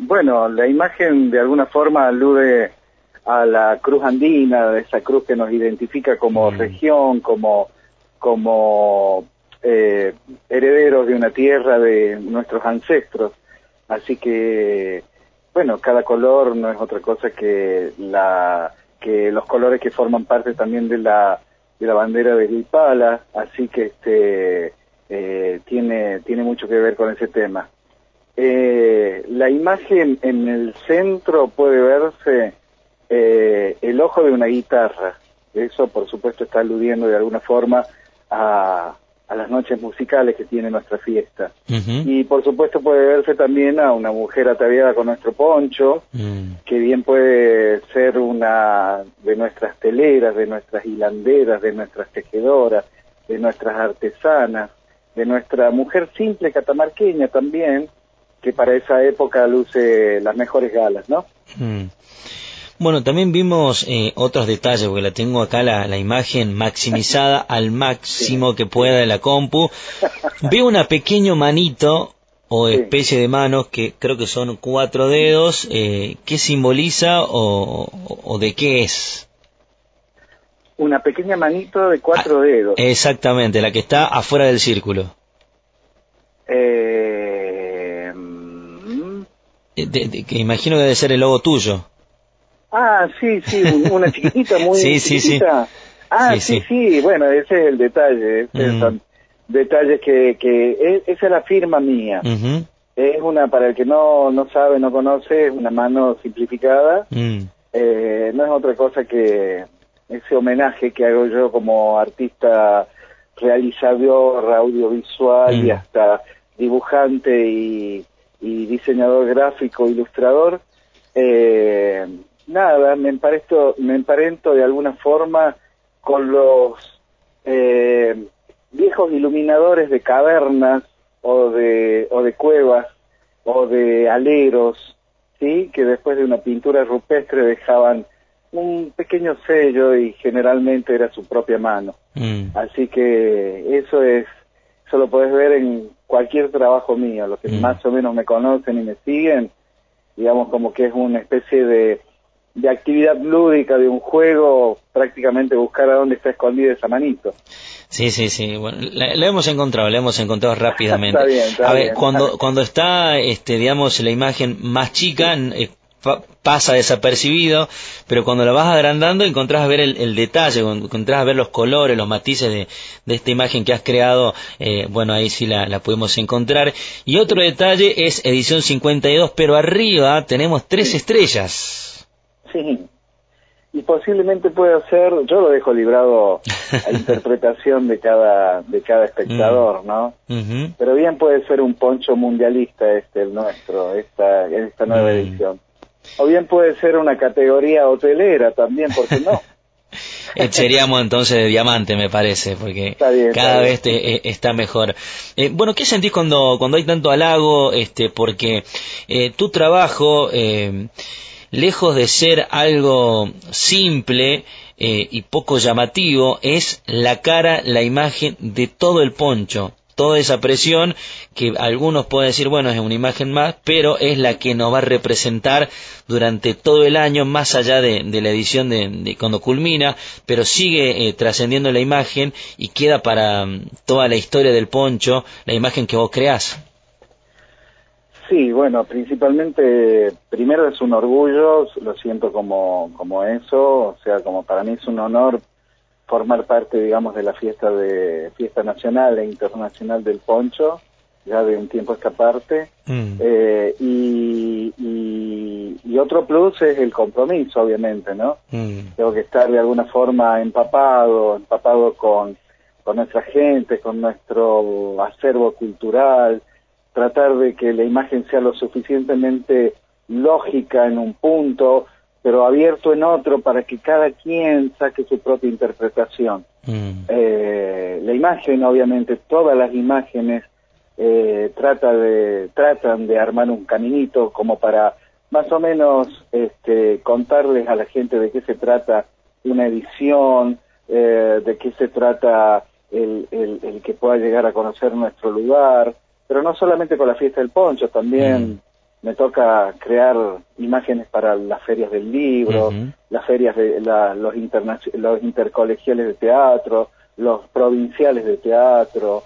bueno, la imagen de alguna forma alude a la cruz andina, esa cruz que nos identifica como región, como herederos de una tierra de nuestros ancestros. Así que, bueno, cada color no es otra cosa que los colores que forman parte también de la bandera de Guipala, así que tiene mucho que ver con ese tema. La imagen en el centro puede verse el ojo de una guitarra. Eso, por supuesto, está aludiendo de alguna forma a las noches musicales que tiene nuestra fiesta. Y, por supuesto, puede verse también a una mujer ataviada con nuestro poncho, que bien puede ser una de nuestras teleras, de nuestras hilanderas, de nuestras tejedoras, de nuestras artesanas, de nuestra mujer simple catamarqueña también, que para esa época luce las mejores galas, ¿no? Bueno, también vimos otros detalles, porque la tengo acá la imagen maximizada al máximo que pueda de la compu. Veo una pequeño manito o especie de manos que creo que son 4 dedos. ¿Qué simboliza o de qué es? Una pequeña manito de 4 dedos. Exactamente, la que está afuera del círculo. Que imagino que debe ser el logo tuyo. Ah, sí, una chiquitita, muy chiquitita. Sí. Sí, bueno, ese es el detalle, son detalles que esa es la firma mía. Es para el que no sabe, no conoce, es una mano simplificada. No es otra cosa que ese homenaje que hago yo como artista, realizador audiovisual y hasta dibujante y diseñador gráfico, ilustrador. Nada, me emparento de alguna forma con los viejos iluminadores de cavernas o de cuevas o de aleros, ¿sí? Que después de una pintura rupestre dejaban un pequeño sello y generalmente era su propia mano. Así que eso lo podés ver en cualquier trabajo mío. Los que más o menos me conocen y me siguen, digamos como que es una especie de actividad lúdica, de un juego, prácticamente buscar a dónde está escondida esa manito. Sí, bueno, la hemos encontrado rápidamente. Está bien. Cuando está, digamos, la imagen más chica, pasa desapercibido, pero cuando la vas agrandando encontrás a ver el detalle, encontrás a ver los colores, los matices de esta imagen que has creado. Bueno, ahí sí la podemos encontrar. Y otro detalle es edición 52, pero arriba tenemos 3 estrellas. Sí, y posiblemente pueda ser, yo lo dejo librado a interpretación de cada espectador, ¿no? Pero bien puede ser un poncho mundialista el nuestro, esta nueva edición. O bien puede ser una categoría hotelera también, ¿por qué no? Seríamos entonces de diamante, me parece, porque cada vez está mejor. Bueno, ¿qué sentís cuando hay tanto halago? Porque tu trabajo, lejos de ser algo simple y poco llamativo, es la cara, la imagen de todo el poncho. Toda esa presión que algunos pueden decir, bueno, es una imagen más, pero es la que nos va a representar durante todo el año, más allá de la edición de cuando culmina, pero sigue trascendiendo la imagen y queda para toda la historia del poncho, la imagen que vos creás. Sí, bueno, principalmente, primero es un orgullo, lo siento como eso, o sea, como para mí es un honor formar parte, digamos, de la fiesta nacional e internacional del poncho, ya de un tiempo a esta parte. Y otro plus es el compromiso, obviamente, ¿no? Tengo que estar de alguna forma empapado con nuestra gente, con nuestro acervo cultural, tratar de que la imagen sea lo suficientemente lógica en un punto, pero abierto en otro, para que cada quien saque su propia interpretación. La imagen, obviamente, todas las imágenes tratan de armar un caminito como para más o menos contarles a la gente de qué se trata una edición, de qué se trata el que pueda llegar a conocer nuestro lugar, pero no solamente con la fiesta del poncho, también me toca crear imágenes para las ferias del libro, las ferias de los intercolegiales de teatro, los provinciales de teatro,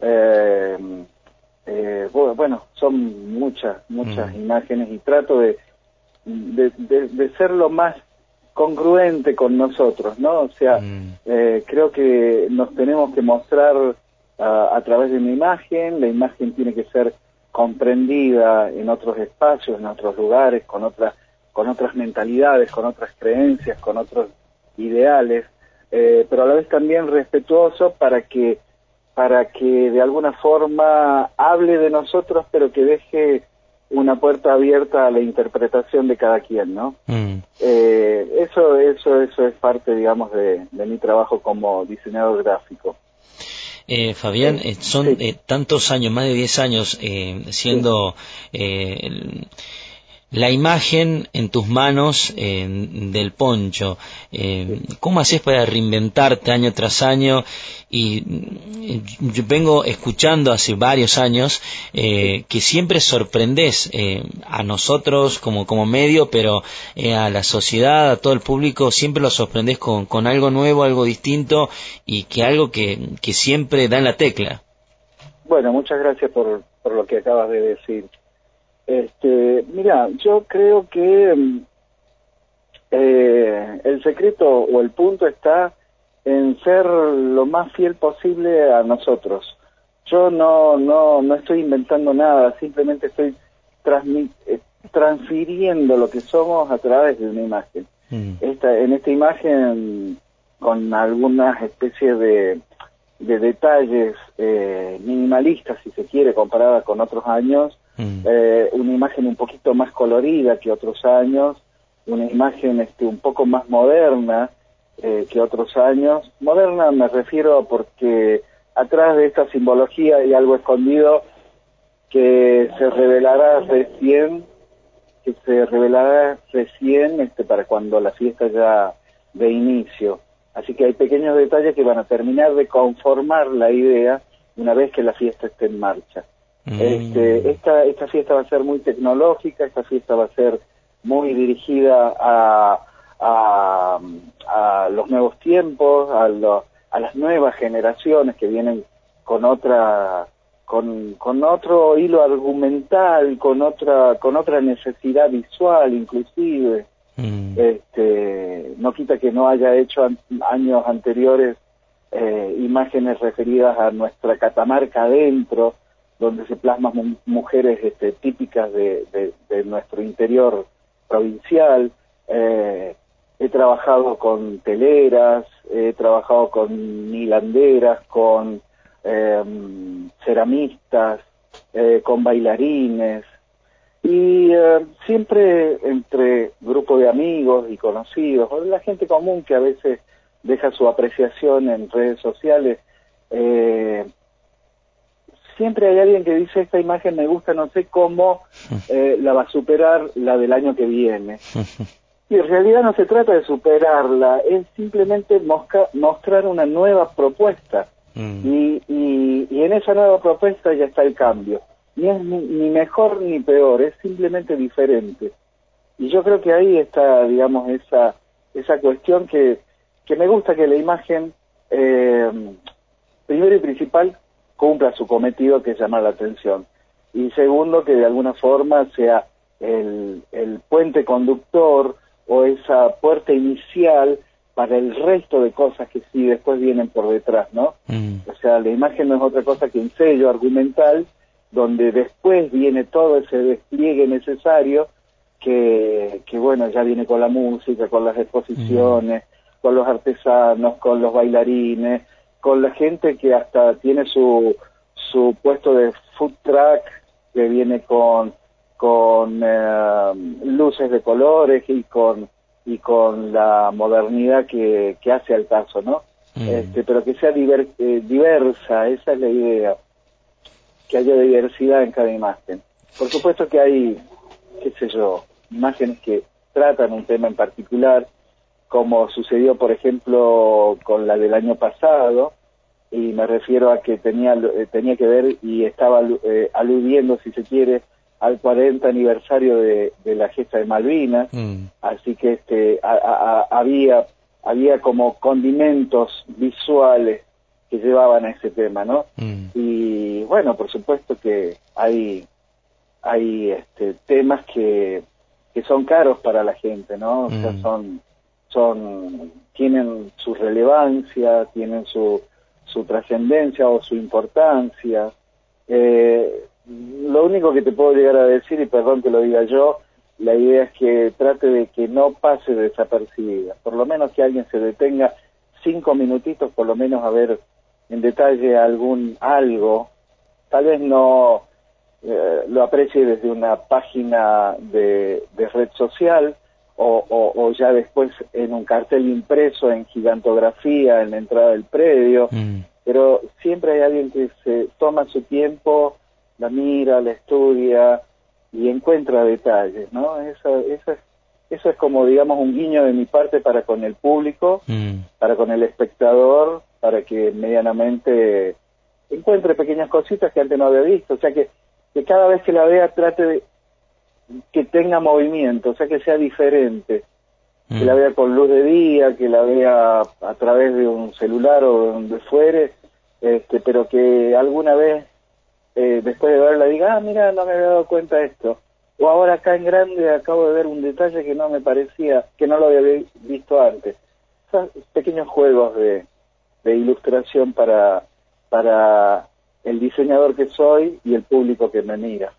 bueno, son muchas imágenes, y trato de ser lo más congruente con nosotros, ¿no? O sea, creo que nos tenemos que mostrar a través de una imagen. La imagen tiene que ser comprendida en otros espacios, en otros lugares, con otras mentalidades, con otras creencias, con otros ideales, pero a la vez también respetuoso para que de alguna forma hable de nosotros, pero que deje una puerta abierta a la interpretación de cada quien, ¿no? Eso es parte, digamos, de mi trabajo como diseñador gráfico. Fabián, son tantos años, más de 10 años, siendo la imagen en tus manos del poncho. ¿Cómo haces para reinventarte año tras año? Y yo vengo escuchando hace varios años que siempre sorprendés a nosotros como medio, pero a la sociedad, a todo el público, siempre lo sorprendés con algo nuevo, algo distinto, y que algo que siempre da en la tecla. Bueno, muchas gracias por lo que acabas de decir. Mira, yo creo que el secreto o el punto está en ser lo más fiel posible a nosotros. Yo no estoy inventando nada, simplemente estoy transfiriendo lo que somos a través de una imagen. En esta imagen, con algunas especies de detalles minimalistas, si se quiere, comparada con otros años, una imagen un poquito más colorida que otros años, una imagen un poco más moderna que otros años. Moderna me refiero porque atrás de esta simbología hay algo escondido que se revelará recién para cuando la fiesta ya de inicio. Así que hay pequeños detalles que van a terminar de conformar la idea una vez que la fiesta esté en marcha. Esta fiesta va a ser muy tecnológica, esta fiesta va a ser muy dirigida a los nuevos tiempos, a las nuevas generaciones que vienen con otro hilo argumental, con otra necesidad visual inclusive. No quita que no haya hecho años anteriores imágenes referidas a nuestra Catamarca adentro, donde se plasman mujeres típicas de nuestro interior provincial. He trabajado con teleras, he trabajado con hilanderas, con ceramistas, con bailarines, y siempre entre grupo de amigos y conocidos, o de la gente común que a veces deja su apreciación en redes sociales. Siempre hay alguien que dice: esta imagen me gusta, no sé cómo la va a superar la del año que viene. Y en realidad no se trata de superarla, es simplemente mostrar una nueva propuesta. Y en esa nueva propuesta ya está el cambio. Ni es ni mejor ni peor, es simplemente diferente. Y yo creo que ahí está, digamos, esa cuestión que me gusta, que la imagen, primero y principal, cumpla su cometido, que es llamar la atención. Y segundo, que de alguna forma sea el puente conductor o esa puerta inicial para el resto de cosas que sí después vienen por detrás, ¿no? O sea, la imagen no es otra cosa que un sello argumental donde después viene todo ese despliegue necesario que bueno, ya viene con la música, con las exposiciones, con los artesanos, con los bailarines, con la gente que hasta tiene su puesto de food truck, que viene con luces de colores y con la modernidad que hace al caso, ¿no? Pero que sea diversa, esa es la idea, que haya diversidad en cada imagen. Por supuesto que hay, qué sé yo, imágenes que tratan un tema en particular, como sucedió, por ejemplo, con la del año pasado, y me refiero a que tenía que ver y estaba aludiendo, si se quiere, al 40 aniversario de la gesta de Malvinas, así que había como condimentos visuales que llevaban a ese tema, ¿no? Y bueno, por supuesto que hay temas que son caros para la gente, ¿no? O sea, tienen su relevancia, tienen su trascendencia o su importancia. Lo único que te puedo llegar a decir, y perdón que lo diga yo, la idea es que trate de que no pase desapercibida, por lo menos que alguien se detenga 5 minutitos, por lo menos a ver en detalle algo, tal vez no lo aprecie desde una página de red social o ya después en un cartel impreso en gigantografía en la entrada del predio, pero siempre hay alguien que se toma su tiempo, la mira, la estudia y encuentra detalles, ¿no? Eso es como, digamos, un guiño de mi parte para con el público, para con el espectador, para que medianamente encuentre pequeñas cositas que antes no había visto, o sea que cada vez que la vea trate de que tenga movimiento, o sea que sea diferente, que la vea con luz de día, que la vea a través de un celular o de donde fuere, pero que alguna vez después de verla diga, mira, no me había dado cuenta de esto, o ahora acá en grande acabo de ver un detalle que no me parecía, que no lo había visto antes. Son pequeños juegos de ilustración para el diseñador que soy y el público que me mira.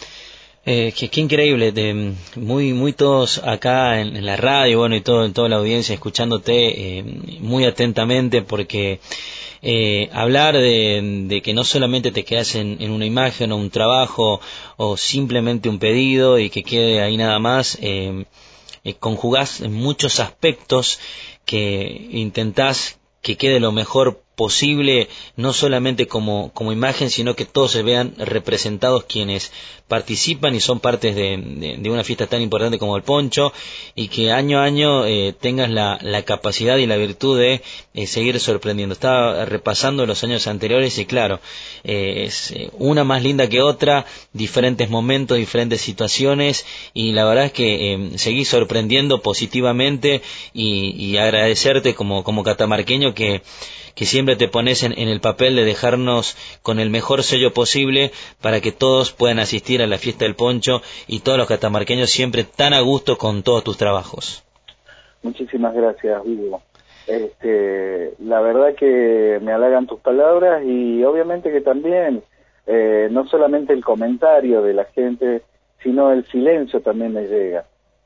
Qué increíble, muy todos acá en la radio, bueno, y toda la audiencia escuchándote muy atentamente, porque hablar de que no solamente te quedas en una imagen o un trabajo o simplemente un pedido y que quede ahí nada más, conjugás en muchos aspectos que intentás que quede lo mejor posible, no solamente como imagen, sino que todos se vean representados quienes participan y son partes de una fiesta tan importante como el Poncho, y que año a año tengas la capacidad y la virtud de seguir sorprendiendo. Estaba repasando los años anteriores y claro, es una más linda que otra, diferentes momentos, diferentes situaciones, y la verdad es que seguís sorprendiendo positivamente, y agradecerte como catamarqueño que siempre te pones en el papel de dejarnos con el mejor sello posible para que todos puedan asistir a la fiesta del Poncho, y todos los catamarqueños siempre tan a gusto con todos tus trabajos. Muchísimas gracias, Hugo. La verdad que me halagan tus palabras, y obviamente que también no solamente el comentario de la gente, sino el silencio también me llega.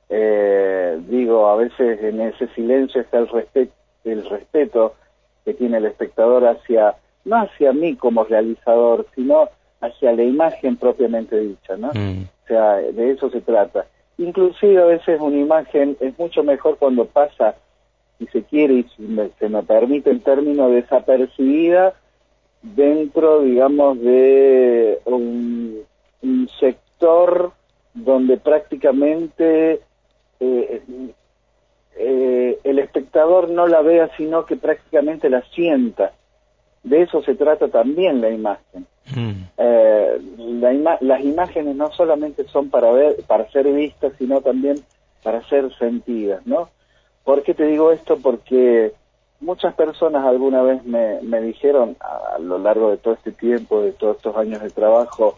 A veces en ese silencio está el respeto que tiene el espectador no hacia mí como realizador, sino hacia la imagen propiamente dicha, ¿no? O sea, de eso se trata. Inclusive a veces una imagen es mucho mejor cuando pasa, si se quiere y se me permite el término, desapercibida dentro, digamos, de un sector donde prácticamente el espectador no la vea, sino que prácticamente la sienta. De eso se trata también la imagen. Las imágenes no solamente son para ser vistas, sino también para ser sentidas, ¿no? ¿Por qué te digo esto? Porque muchas personas alguna vez me dijeron, a lo largo de todo este tiempo, de todos estos años de trabajo,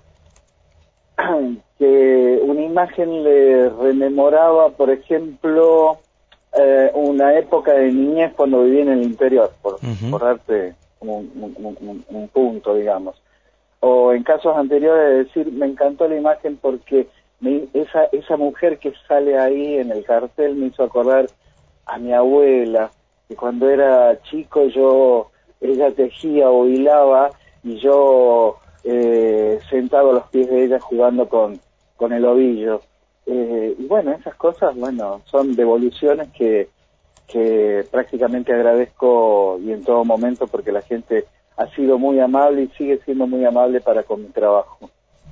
que una imagen le rememoraba, por ejemplo, una época de niñez cuando viví en el interior, por darte un punto, digamos. O en casos anteriores decir, me encantó la imagen porque esa mujer que sale ahí en el cartel me hizo acordar a mi abuela, que cuando era chico ella tejía o hilaba, y yo sentado a los pies de ella jugando con el ovillo. Y bueno, esas cosas, son devoluciones que prácticamente agradezco y en todo momento, porque la gente ha sido muy amable y sigue siendo muy amable para con mi trabajo.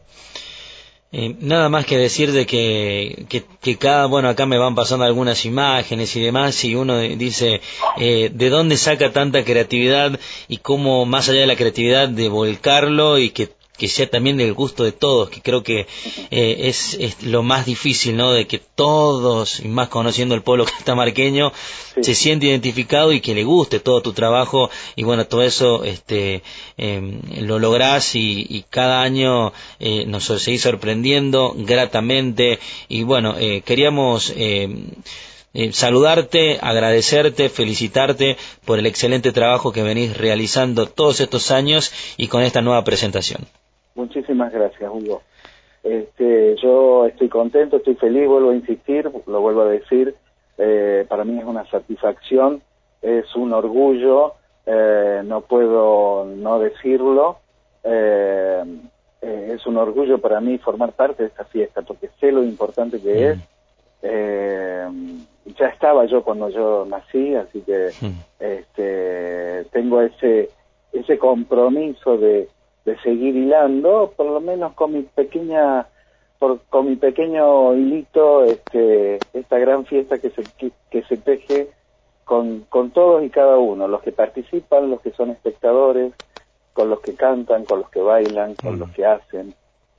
Nada más que decir de que acá me van pasando algunas imágenes y demás, y uno dice, ¿de dónde saca tanta creatividad? Y cómo, más allá de la creatividad, de volcarlo, y que que sea también del gusto de todos, que creo que es lo más difícil, ¿no? De que todos, y más conociendo el pueblo catamarqueño, sí, se siente identificado y que le guste todo tu trabajo, y bueno, todo eso lo lográs y cada año nos seguís sorprendiendo gratamente, y bueno, queríamos saludarte, agradecerte, felicitarte por el excelente trabajo que venís realizando todos estos años y con esta nueva presentación. Muchísimas gracias, Hugo. Yo estoy contento, estoy feliz, vuelvo a insistir, lo vuelvo a decir, para mí es una satisfacción, es un orgullo, no puedo no decirlo, es un orgullo para mí formar parte de esta fiesta, porque sé lo importante que es. Ya estaba yo cuando yo nací, así que tengo ese compromiso de seguir hilando, por lo menos con mi pequeño hilito, esta gran fiesta que se teje con todos y cada uno, los que participan, los que son espectadores, con los que cantan, con los que bailan, con los que hacen,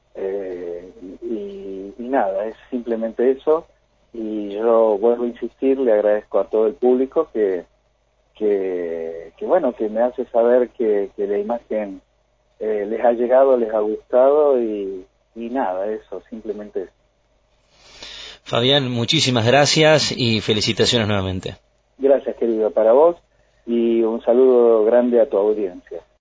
y nada, es simplemente eso. Y yo vuelvo a insistir, le agradezco a todo el público que bueno, que me hace saber que la imagen les ha llegado, les ha gustado y nada, eso, simplemente eso. Fabián, muchísimas gracias y felicitaciones nuevamente. Gracias, querido, para vos y un saludo grande a tu audiencia.